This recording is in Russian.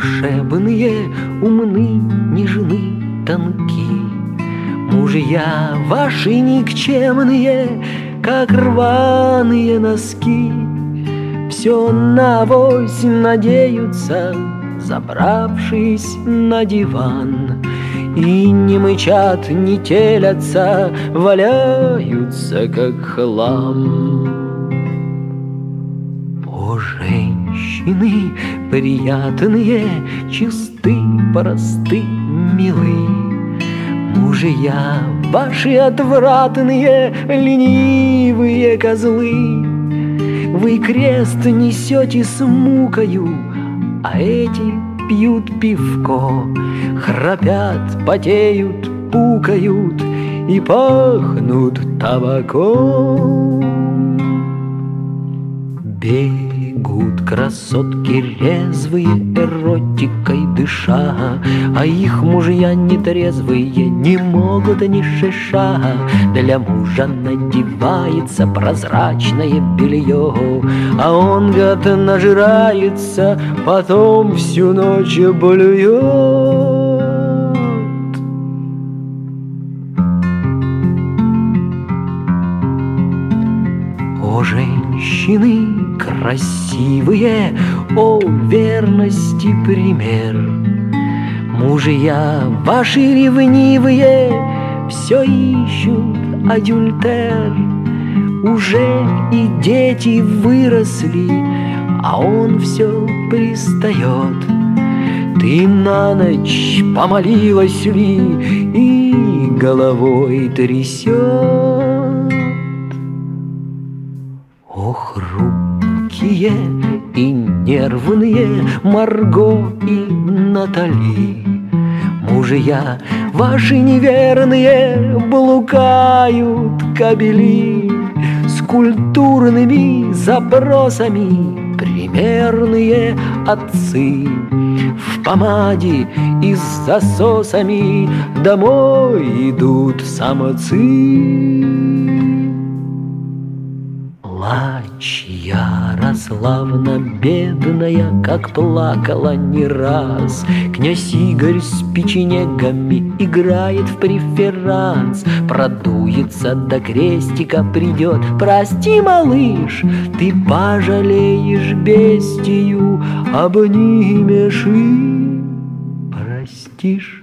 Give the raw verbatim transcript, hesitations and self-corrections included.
волшебные, умны, нежны, тонки. Мужья ваши никчемные, как рваные носки, все навось надеются, забравшись на диван, и не мычат, не телятся, валяются, как хлам. О, женщины приятные, чисты, просты, милы, мужья ваши отвратные, ленивые козлы. Вы крест несете с мукою, а эти пьют пивко, храпят, потеют, пукают и пахнут табаком. Бегут красотки резвые, эротикой дыша, а их мужья нетрезвые не могут ни шиша. Для мужа надевается прозрачное белье, а он, гад, нажирается, потом всю ночь блюет. О, женщины красивые, о, верности пример, мужья ваши ревнивые все ищут адюльтер. Уже и дети выросли, а он все пристает. Ты на ночь помолилась ли и головой трясет? О, хрупкие и нервные Марго и Натали, мужья ваши неверные блукают кобели с культурными запросами. Примерные отцы в помаде и с засосами домой идут самцы. Плачь, Ярославна бедная, как плакала не раз. Князь Игорь с печенегами играет в преферанс, продуется до крестика придет. Прости, малыш, ты пожалеешь бестию, обнимешь и простишь.